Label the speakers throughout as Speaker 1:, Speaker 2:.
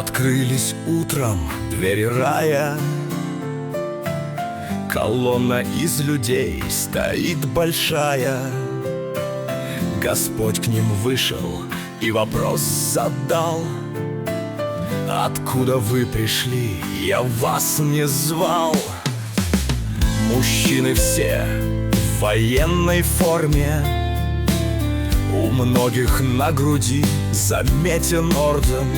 Speaker 1: Открылись утром двери рая. Колонна из людей стоит большая. Господь к ним вышел и вопрос задал: откуда вы пришли? Я вас не звал. Мужчины все в военной форме, у многих на груди заметен орден.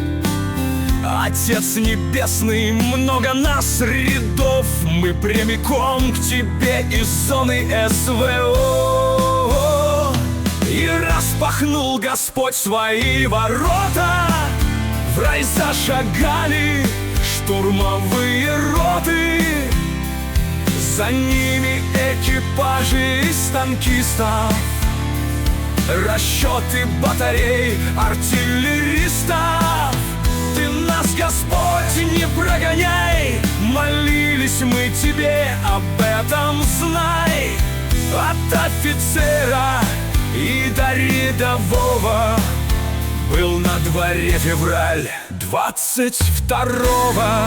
Speaker 1: Отец Небесный, много нас рядов, мы прямиком к тебе из зоны СВО. И распахнул Господь свои ворота, в рай зашагали штурмовые роты. За ними экипажи из танкистов, расчеты батарей артиллеристов. Ты нас, Господь, не прогоняй, молились мы тебе, об этом знай. От офицера и до рядового был на дворе февраль 22-го.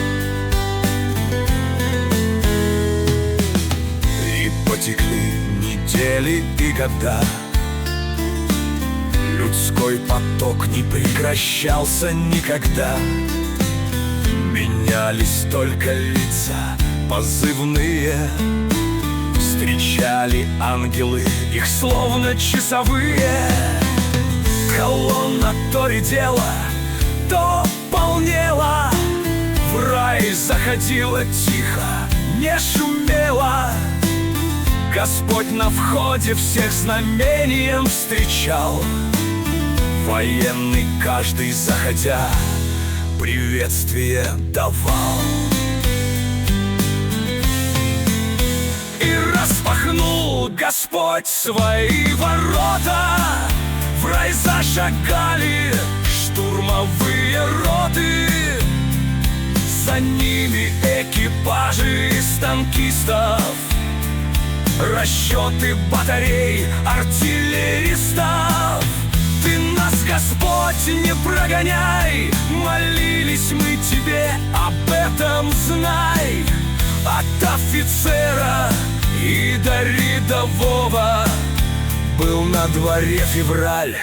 Speaker 1: И потекли недели и года, людской поток не прекращался никогда. Менялись только лица позывные, встречали ангелы их словно часовые. Колонна то редела, то полнела, в рай заходила тихо, не шумела. Господь на входе всех знамением встречал. Военный каждый, заходя, приветствие давал. И распахнул Господь свои ворота, в рай зашагали штурмовые роты. За ними экипажи из танкистов, расчеты батарей артиллеристов. Ты нас, Господь, не прогоняй, молились мы тебе, об этом знай. От офицера и до рядового был на дворе февраль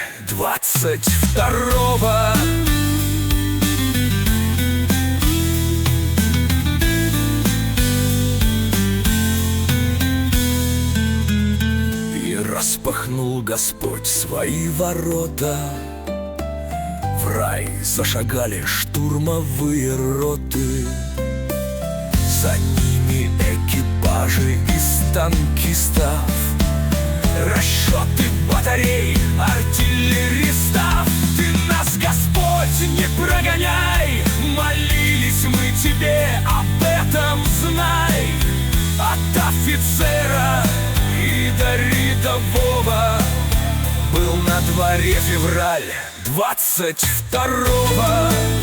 Speaker 1: 22-го. Распахнул Господь свои ворота, в рай зашагали штурмовые роты. За ними экипажи из танкистов, расчеты батарей артиллеристов. Ты нас, Господь, не прогоняй, молились мы тебе, об этом знай. От офицера и до рядового был на дворе февраль 22-го.